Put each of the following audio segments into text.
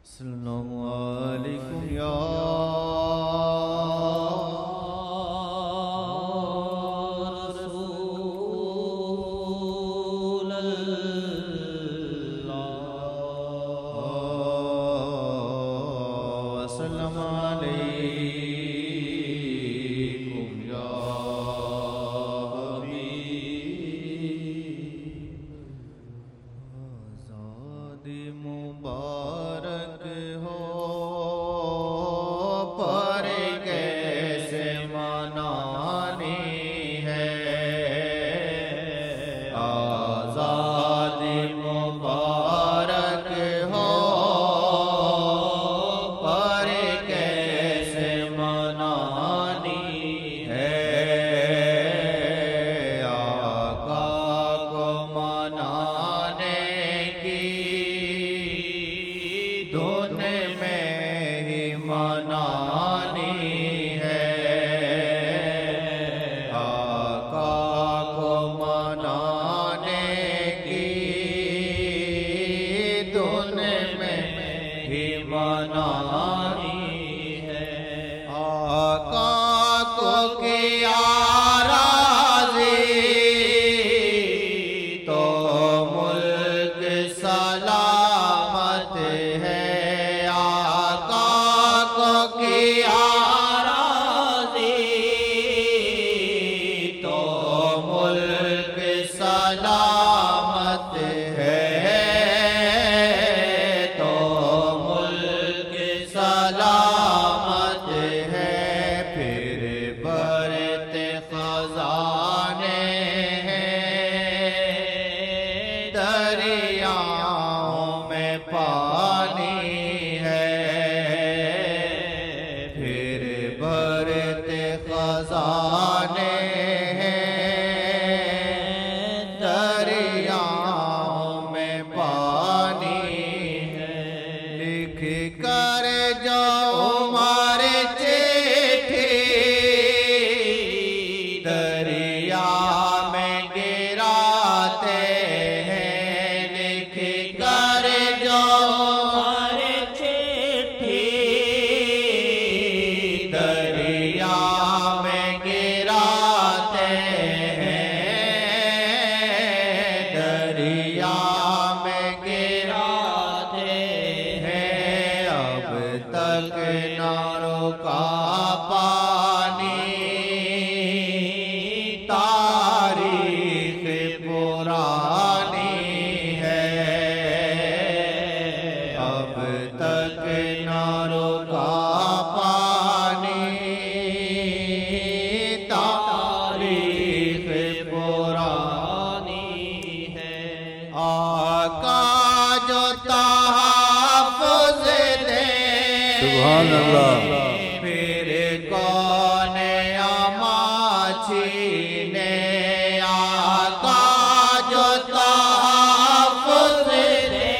अस्सलामु अलैकुम या रसूल अल्लाह अस्सलामु अलैकुम या हबीब आज़ादी मुबारक हो पर कैसे मनानी है आज़ादी मुबारक हो पर कैसे मनानी है आका को मनाने की धुन में ही मनानी है आका को मनाने की धुन में ही मनानी है आका को किया राज़ी तो मुल्क सलामत है आका को किया राज़ी तो मुल्क सलामत है तो मुल्क सलामत है फिर बरते खजाने हैं दरियाओं में पानी है फिर बरते खजाने हैं दरियाओं में पानी है लिख कर जाओ मारे चिट्ठी दरिया में गिराते हैं लिख कर जाओ मारे चिट्ठी दरिया में गिराते हैं दरिया में गिराते हैं अब तक ना रुका पानी तारीख पुरानी है अब तक ना रुका पानी तारीख पुरानी है आका जो तहफ़्फ़ुज़ दे सुभान अल्लाह। फिर कौन अमा छीने आका जो तहफ़्फ़ुज़ दे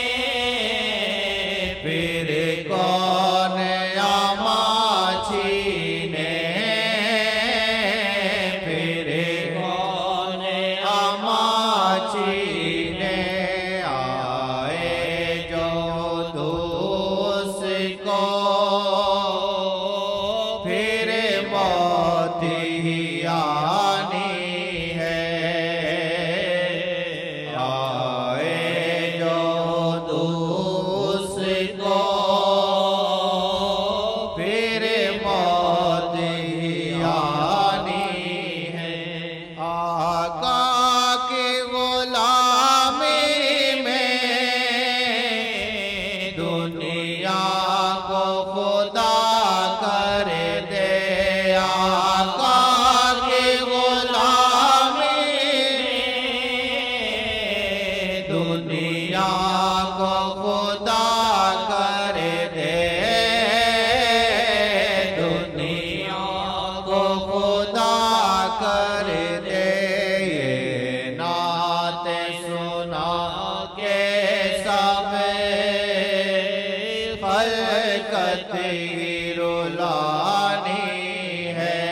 फिर कौन अमा छीने फिर कौन अमा छीने आए जो दोस्त को फिर मौत ही आनी है आए जो दोस्त को फिर मौत ही आनी है आका की गुलामी में दुनिया को खुदा कर दे आका की गुलामी में दुनिया को खुदा कर दे दुनिया को खुदा कर दे ये नात सुना के सब खलकत ही रुलानी है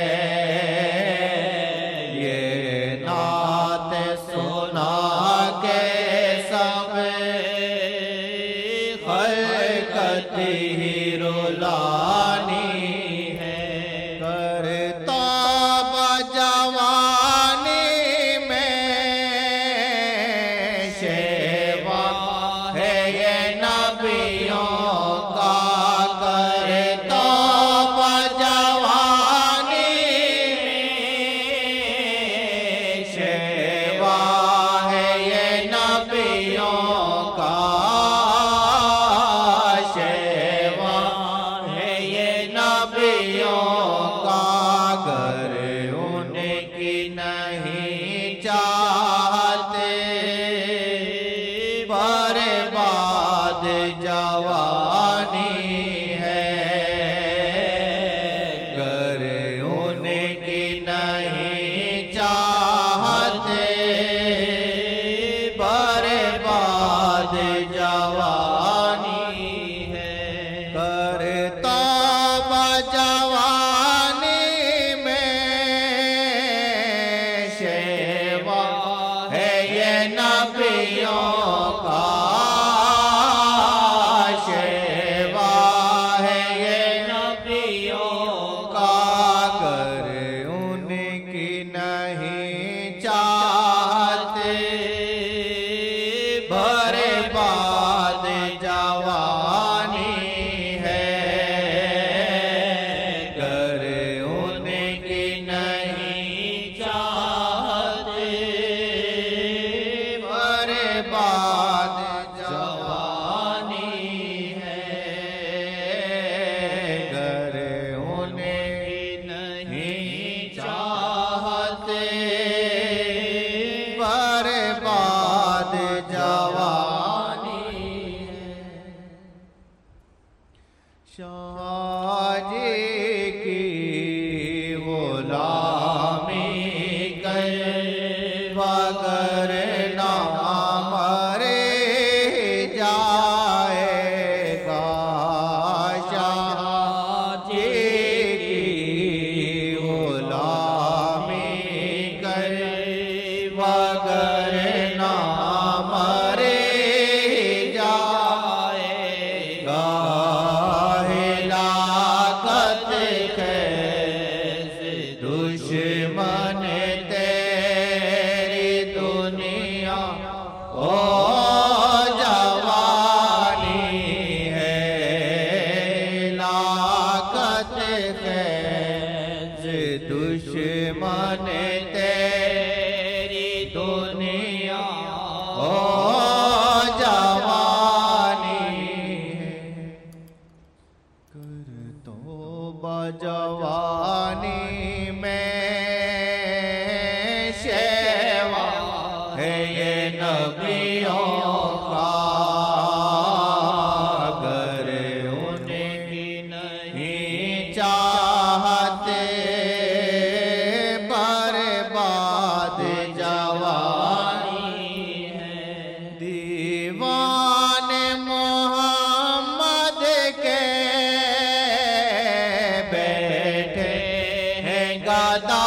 ये नात सुना के सब बरकत ही रुलानी है। करता जवानी में सेवा है ये नबियों का। करता जवानी में सेवा है ये नबियों का। सेवा है ये नबियों का। गर उनकी नहीं चाहते बर्बाद जवानी है। गर उनकी नहीं चाहते बर्बाद जवानी है। करता जवानी में सेवा है ये नबियों का। सेवा है ये नबियों का। कर उनकी नहीं चाहते बर्बाद जवानी है। कर उनकी नहीं चाहते बर्बाद जवानी है। कर उनकी नहीं चाहते बर्बाद जवानी है। शाहजी की गुलामी कर वगर ना मरे जाएगा। शाहजी की गुलामी कर वगर ना मरे जाएगा। हिलाकत कैसे दुश्मन तेरी दुनिया ओ जवानी है। हिलाकत कैसे दुश्मन तेरी दुनिया ओ जवानी है। कर तो जवानी में सेवा है ये नबियों का। अगर उनकी नहीं चाहते बर्बाद जवानी है। दीवाने मोहम्मद के बैठे हैं गदा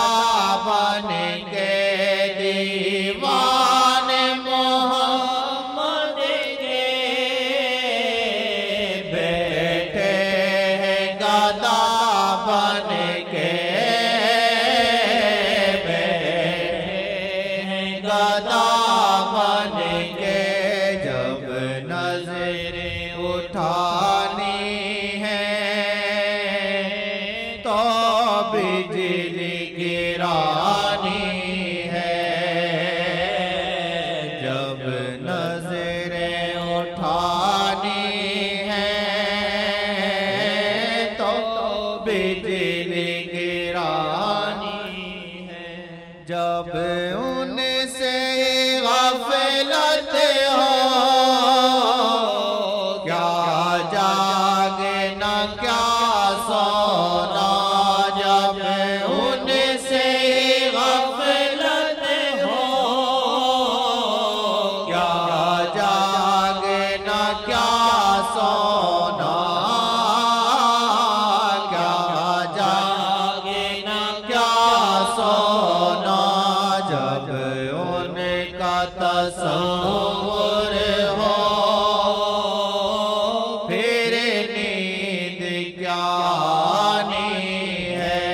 नहीं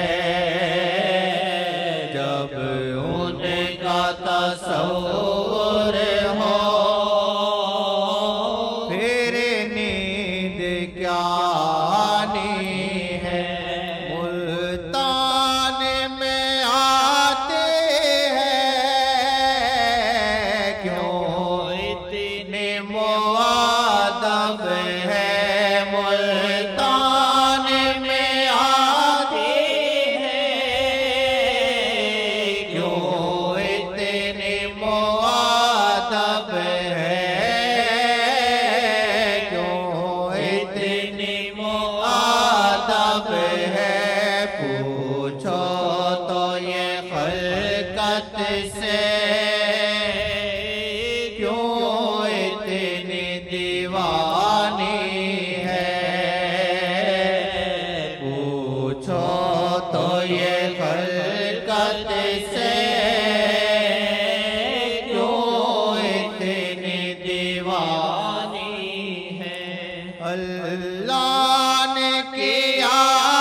है। जब उनका तसव्वुर हो फिर नींद क्या नहीं है। मुल्तान में आते हैं क्यों इतने मुअद्दब है। मुल्तान में आते हैं क्यों इतने मुअद्दब है। क्यों इतने मुअद्दब है। पूछो तो ये खल्कत से क्यों इतनी दीवानी है। पूछो तो ये खल्कत से क्यों इतनी दीवानी है। अल्लाह ने किया